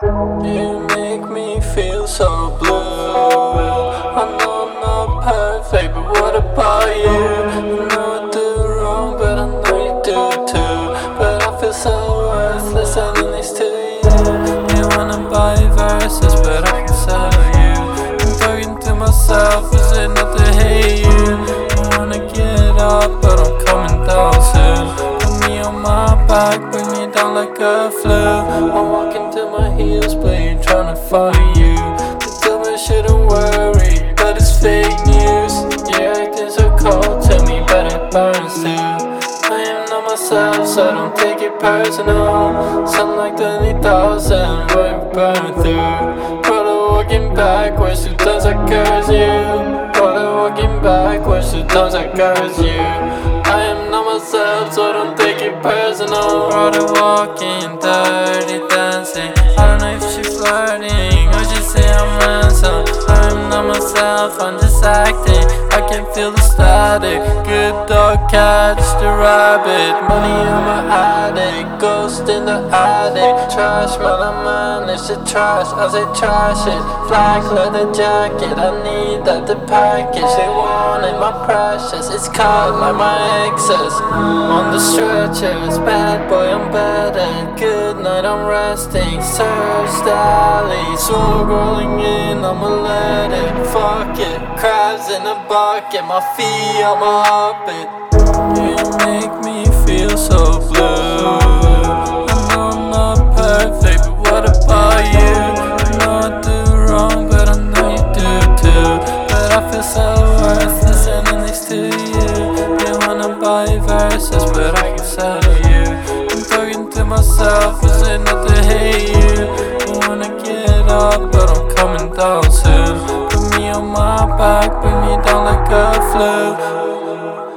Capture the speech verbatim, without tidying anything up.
You make me feel so blue. I know I'm not perfect, but what about you? I know I do wrong, but I know you do too. But I feel so worthless selling these to you. You wanna buy verses, but I can sell you. I'm talking to myself, is it not to hate you? I wanna get up, but I'm coming down soon. Put me on my back, bring me down like a flu. I'm walking to my heels, but you're tryna find you. They tell me I shouldn't worry, but it's fake news. You're acting so cold, tell me, but it burns too. I am not myself, so don't take it personal. Sound like twenty thousand, what burn through. Brother walking backwards, two times I curse you. Brother walking backwards, two times I curse you. I am not myself, so don't take it personal. Brother walking, dirty dancing. I don't know if she flirting or she say I'm ransom. I'm not myself, I'm just acting. I can feel the static. Good dog catch the rabbit. Money on my addict, ghost in the attic. Trash, man, I manage to trash as I trash it. Black leather jacket, I need that the package. They wanted my precious, it's cut like my exes. On the stretchers, bad boy, I'm better. Good night, I'm resting. Search the alley, smoke rolling in, I'ma let it. Fuck it, crabs in a bucket, my feet on my hoppet. You make me feel so blue. I know I'm not perfect, but what about you? I know I do wrong, but I know you do too. But I feel so worthless sending these to you. You wanna buy verses, but I can sell you. I'm talking to myself, is it not to hate you? I wanna get up, but I'm coming down soon. Put me on my back, bring me down like a flu.